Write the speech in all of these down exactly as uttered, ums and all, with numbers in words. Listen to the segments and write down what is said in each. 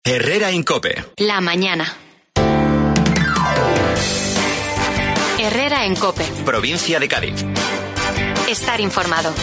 Herrera Incope. La mañana. Herrera en Cope. Provincia de Cádiz. Estar informado.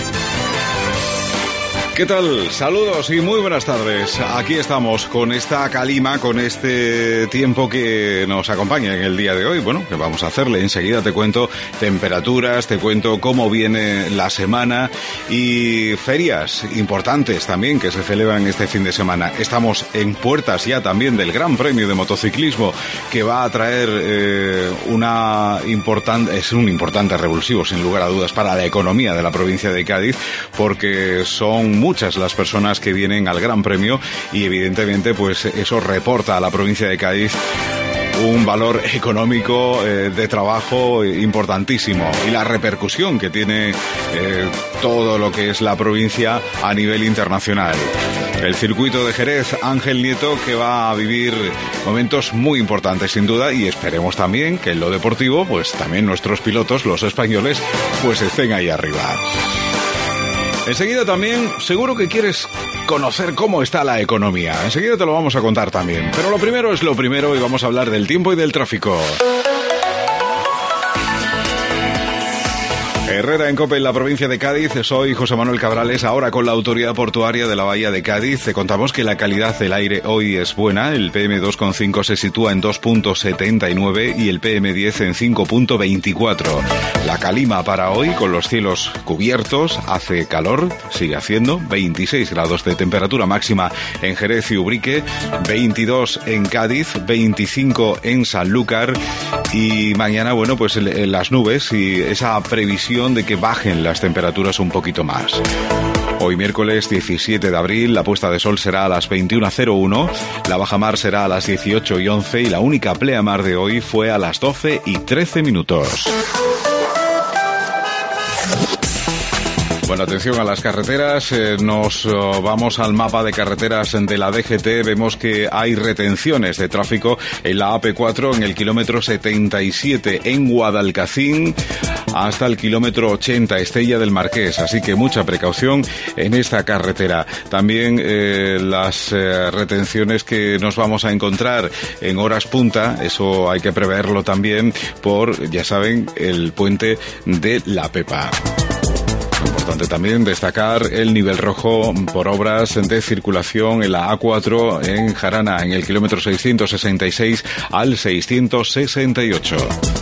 ¿Qué tal? Saludos y muy buenas tardes. Aquí estamos con esta calima, con este tiempo que nos acompaña en el día de hoy. Bueno, ¿qué vamos a hacerle? Enseguida te cuento temperaturas, te cuento cómo viene la semana y ferias importantes también que se celebran este fin de semana. Estamos en puertas ya también del Gran Premio de Motociclismo, que va a traer eh, una importante, es un importante revulsivo, sin lugar a dudas, para la economía de la provincia de Cádiz, porque son muchas las personas que vienen al Gran Premio y evidentemente pues eso reporta a la provincia de Cádiz un valor económico eh, de trabajo importantísimo, y la repercusión que tiene eh, todo lo que es la provincia a nivel internacional. El circuito de Jerez, Ángel Nieto, que va a vivir momentos muy importantes sin duda, y esperemos también que en lo deportivo pues también nuestros pilotos, los españoles, pues estén ahí arriba. Enseguida también, seguro que quieres conocer cómo está la economía. Enseguida te lo vamos a contar también. Pero lo primero es lo primero y vamos a hablar del tiempo y del tráfico. Herrera en Cope, en la provincia de Cádiz. Soy José Manuel Cabrales, ahora con la Autoridad Portuaria de la Bahía de Cádiz. Te contamos que la calidad del aire hoy es buena. El P M dos coma cinco se sitúa en dos punto setenta y nueve y el P M diez en cinco punto veinticuatro. La calima para hoy, con los cielos cubiertos, hace calor, sigue haciendo veintiséis grados de temperatura máxima en Jerez y Ubrique, veintidós en Cádiz, veinticinco en Sanlúcar, y mañana, bueno, pues en las nubes y esa previsión de que bajen las temperaturas un poquito más. Hoy miércoles diecisiete de abril, la puesta de sol será a las veintiuna cero uno, la bajamar será a las dieciocho y once y la única pleamar de hoy fue a las doce y trece minutos. Bueno, atención a las carreteras, eh, nos uh, vamos al mapa de carreteras de la D G T, vemos que hay retenciones de tráfico en la A P cuatro en el kilómetro setenta y siete en Guadalcacín hasta el kilómetro ochenta, Estella del Marqués, así que mucha precaución en esta carretera. También eh, las eh, retenciones que nos vamos a encontrar en horas punta, eso hay que preverlo también por, ya saben, el puente de La Pepa. Importante también destacar el nivel rojo por obras de circulación en la A cuatro en Jarana, en el kilómetro seiscientos sesenta y seis al seiscientos sesenta y ocho.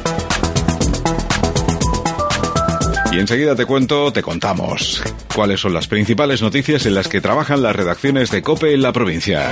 Y enseguida te cuento, te contamos cuáles son las principales noticias en las que trabajan las redacciones de COPE en la provincia.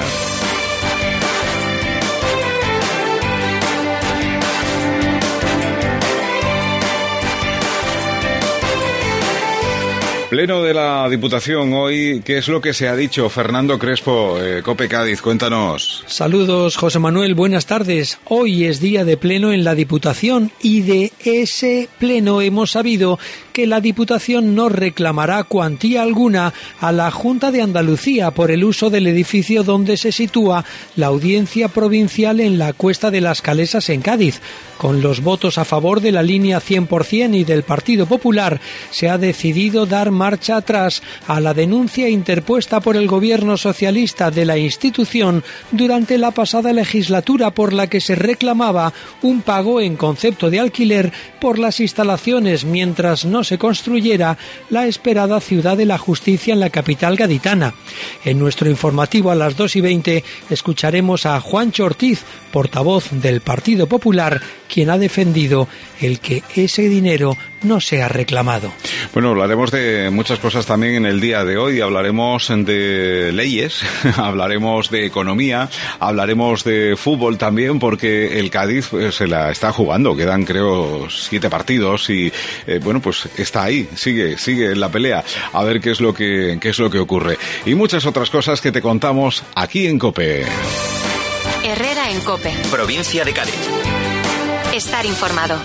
Pleno de la Diputación hoy, ¿qué es lo que se ha dicho? Fernando Crespo, eh, COPE Cádiz, cuéntanos. Saludos, José Manuel, buenas tardes. Hoy es día de pleno en la Diputación y de ese pleno hemos sabido que la Diputación no reclamará cuantía alguna a la Junta de Andalucía por el uso del edificio donde se sitúa la Audiencia Provincial en la Cuesta de las Calesas en Cádiz. Con los votos a favor de la línea cien por ciento y del Partido Popular, se ha decidido dar marcha atrás a la denuncia interpuesta por el gobierno socialista de la institución durante la pasada legislatura, por la que se reclamaba un pago en concepto de alquiler por las instalaciones mientras no se construyera la esperada Ciudad de la Justicia en la capital gaditana. En nuestro informativo a las dos y veinte escucharemos a Juancho Ortiz, portavoz del Partido Popular, quien ha defendido el que ese dinero no sea reclamado. Bueno, hablaremos de muchas cosas también en el día de hoy. Hablaremos de leyes, hablaremos de economía, hablaremos de fútbol también, porque el Cádiz pues, se la está jugando. Quedan, creo, siete partidos y, eh, bueno, pues está ahí, sigue, sigue en la pelea. A ver qué es lo que, qué es lo que ocurre. Y muchas otras cosas que te contamos aquí en COPE. Herrera en Cope. Provincia de Cádiz. Estar informado.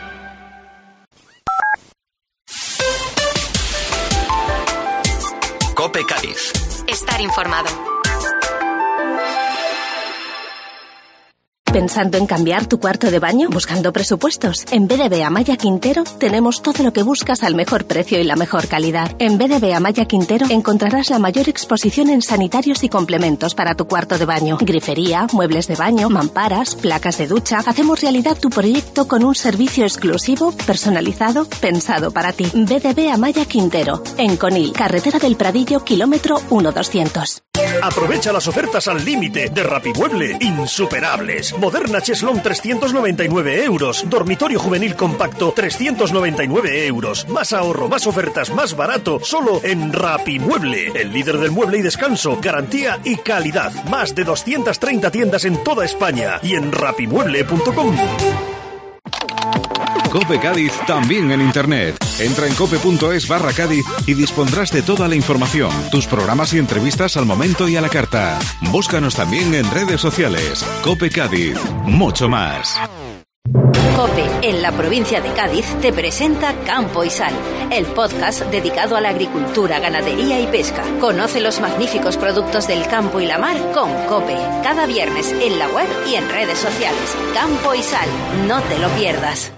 COPE Cádiz. Estar informado. ¿Pensando en cambiar tu cuarto de baño? ¿Buscando presupuestos? En B D B Amaya Quintero tenemos todo lo que buscas al mejor precio y la mejor calidad. En B D B Amaya Quintero encontrarás la mayor exposición en sanitarios y complementos para tu cuarto de baño. Grifería, muebles de baño, mamparas, placas de ducha. Hacemos realidad tu proyecto con un servicio exclusivo, personalizado, pensado para ti. B D B Amaya Quintero, en Conil, carretera del Pradillo, kilómetro uno doscientos. Aprovecha las ofertas al límite de Rapimueble, insuperables. Moderna Cheslong trescientos noventa y nueve euros. Dormitorio juvenil compacto trescientos noventa y nueve euros. Más ahorro, más ofertas, más barato, solo en Rapimueble. El líder del mueble y descanso, garantía y calidad. Más de doscientas treinta tiendas en toda España y en rapimueble punto com. COPE Cádiz también en Internet. Entra en cope.es barra Cádiz y dispondrás de toda la información, tus programas y entrevistas al momento y a la carta. Búscanos también en redes sociales. COPE Cádiz. Mucho más. COPE, en la provincia de Cádiz, te presenta Campo y Sal, el podcast dedicado a la agricultura, ganadería y pesca. Conoce los magníficos productos del campo y la mar con COPE. Cada viernes en la web y en redes sociales. Campo y Sal, no te lo pierdas.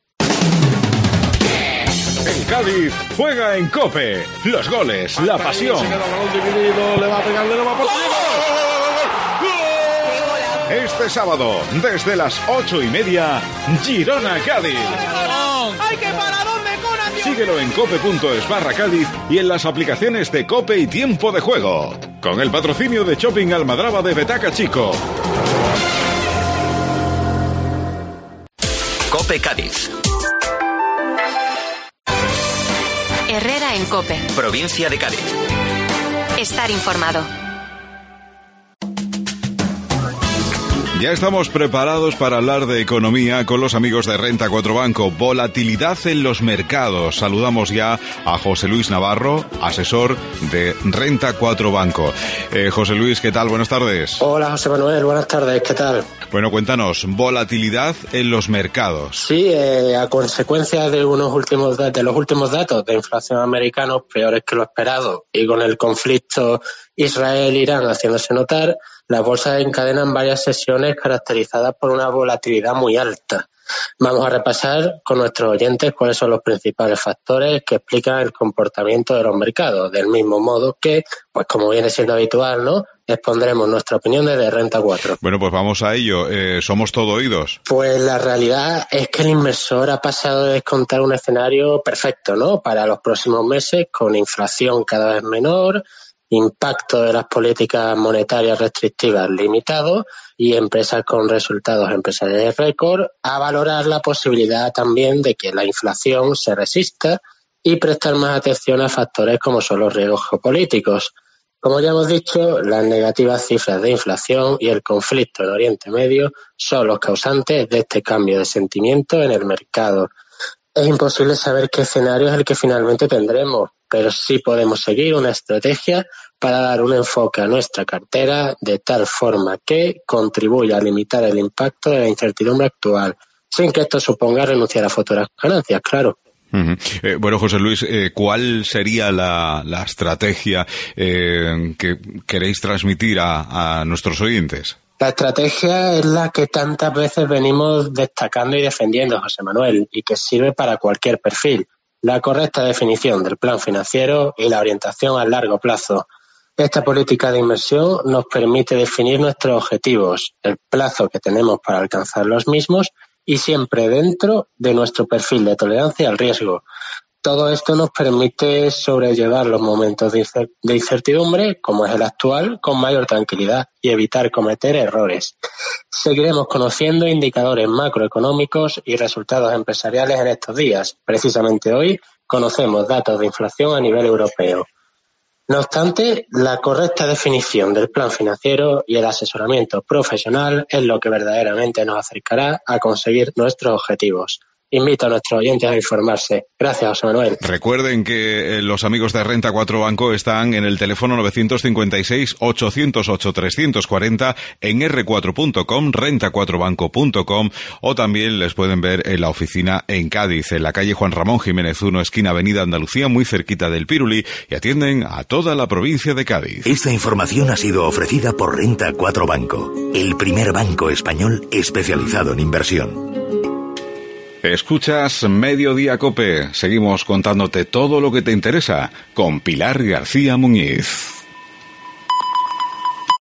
El Cádiz juega en COPE. Los goles, la pasión. Este sábado, desde las ocho y media, Girona-Cádiz. ¡Ay, qué paradón de Conan, Dios! Síguelo en cope.es barra Cádiz y en las aplicaciones de COPE y Tiempo de Juego. Con el patrocinio de Shopping Almadraba de Betaca Chico. COPE Cádiz. Herrera en COPE. Provincia de Cádiz. Estar informado. Ya estamos preparados para hablar de economía con los amigos de Renta cuatro Banco. Volatilidad en los mercados. Saludamos ya a José Luis Navarro, asesor de Renta cuatro Banco. Eh, José Luis, ¿qué tal? Buenas tardes. Hola, José Manuel. Buenas tardes. ¿Qué tal? Bueno, cuéntanos, volatilidad en los mercados. Sí, eh, a consecuencia de unos últimos de los últimos datos de inflación americanos peores que lo esperado y con el conflicto Israel-Irán haciéndose notar, las bolsas encadenan varias sesiones caracterizadas por una volatilidad muy alta. Vamos a repasar con nuestros oyentes cuáles son los principales factores que explican el comportamiento de los mercados, del mismo modo que, pues como viene siendo habitual, ¿no?, expondremos nuestra opinión desde Renta cuatro. Bueno, pues vamos a ello. Eh, ¿Somos todo oídos? Pues la realidad es que el inversor ha pasado de descontar un escenario perfecto, ¿no?, para los próximos meses, con inflación cada vez menor, impacto de las políticas monetarias restrictivas limitado y empresas con resultados empresariales récord, a valorar la posibilidad también de que la inflación se resista y prestar más atención a factores como son los riesgos geopolíticos. Como ya hemos dicho, las negativas cifras de inflación y el conflicto en Oriente Medio son los causantes de este cambio de sentimiento en el mercado. Es imposible saber qué escenario es el que finalmente tendremos, pero sí podemos seguir una estrategia para dar un enfoque a nuestra cartera de tal forma que contribuya a limitar el impacto de la incertidumbre actual, sin que esto suponga renunciar a futuras ganancias, claro. Uh-huh. Eh, bueno, José Luis, eh, ¿cuál sería la, la estrategia eh, que queréis transmitir a, a nuestros oyentes? La estrategia es la que tantas veces venimos destacando y defendiendo, José Manuel, y que sirve para cualquier perfil. La correcta definición del plan financiero y la orientación a largo plazo. Esta política de inversión nos permite definir nuestros objetivos, el plazo que tenemos para alcanzar los mismos y siempre dentro de nuestro perfil de tolerancia al riesgo. Todo esto nos permite sobrellevar los momentos de incertidumbre, como es el actual, con mayor tranquilidad y evitar cometer errores. Seguiremos conociendo indicadores macroeconómicos y resultados empresariales en estos días. Precisamente hoy conocemos datos de inflación a nivel europeo. No obstante, la correcta definición del plan financiero y el asesoramiento profesional es lo que verdaderamente nos acercará a conseguir nuestros objetivos. invito a nuestros oyentes a informarse. Gracias, José Manuel. Recuerden que los amigos de Renta cuatro Banco están en el teléfono nueve cinco seis, ocho cero ocho, tres cuatro cero, en erre cuatro punto com, renta cuatro banco punto com, o también les pueden ver en la oficina en Cádiz, en la calle Juan Ramón Jiménez uno, esquina Avenida Andalucía, muy cerquita del Pirulí, y atienden a toda la provincia de Cádiz. Esta información ha sido ofrecida por Renta cuatro Banco, el primer banco español especializado en inversión. Escuchas Mediodía COPE. Seguimos contándote todo lo que te interesa con Pilar García Muñiz.